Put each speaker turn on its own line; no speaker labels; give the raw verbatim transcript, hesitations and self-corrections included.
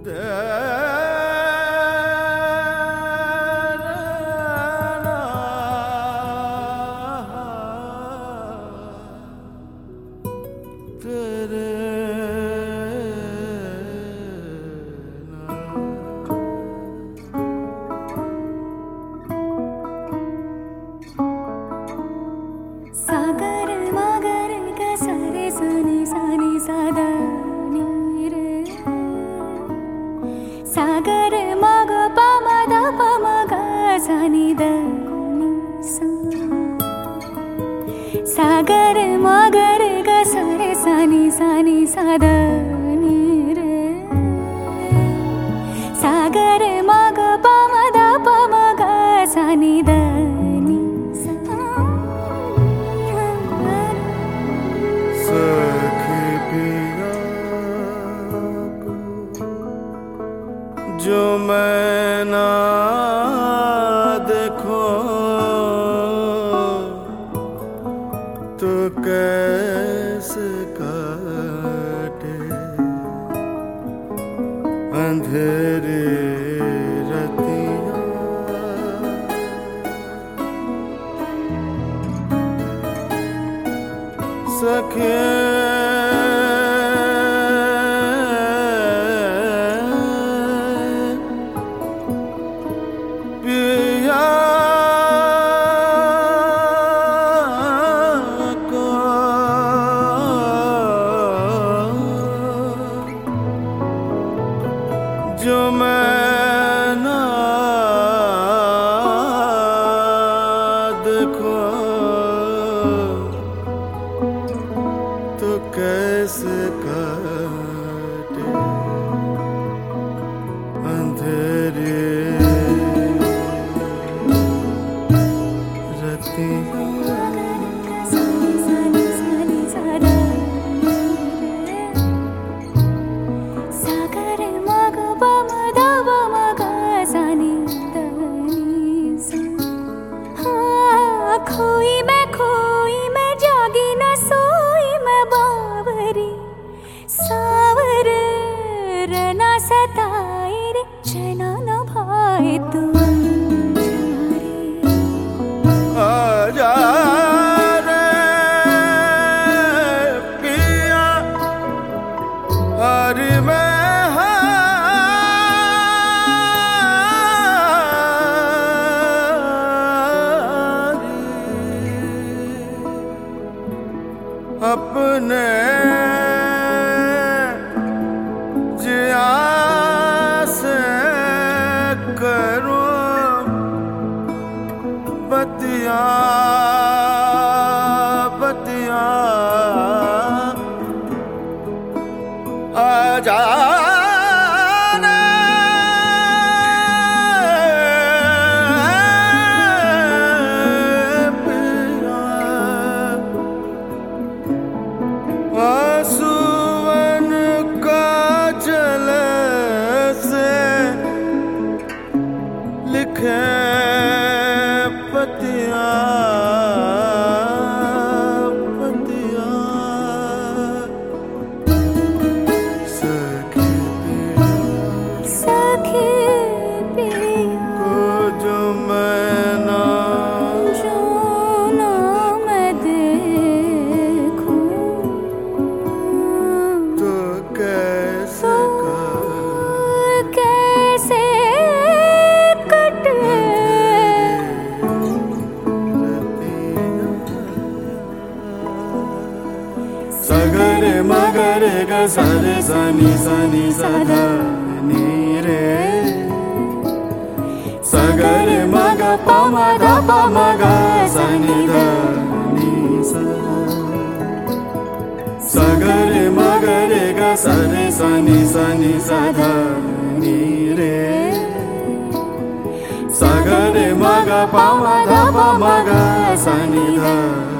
सागर मगर ग सारे सानी सानी सादा नी रे सागर मग पम द पम ग सानी द नी सा सागर मगर ग सारे सानी सानी सादा नी रे सागर मग पम द पम ग सानी द
जो मैं ना देखो तो कैसे काटे अंधेरे रतियाँ सखे जो मैं ना देखो तो कैसे काटे अंधेरे रतियाँ
खोई मैं खोई मैं जागी न सोई मैं बावरी सावर रना सताए रे चना न भाए तू
आजा रे पिया हरि में अपने जिया से करो बतिया बतिया आजा आंसुअन का जल से लिखे पतिया पतिया सखी पिया
सखी पिया
को जो मैं ना
जो ना मैं देखूं
तो कैसे
कैसे कटे
सगर मगर ग सारे सानी सानी साधा नी रे सगर मग पम द पम ग सानी ध नी सा सगर मगर ग सारे सानी सानी साधा नी रे सगर मग पम द पम ग सानी ध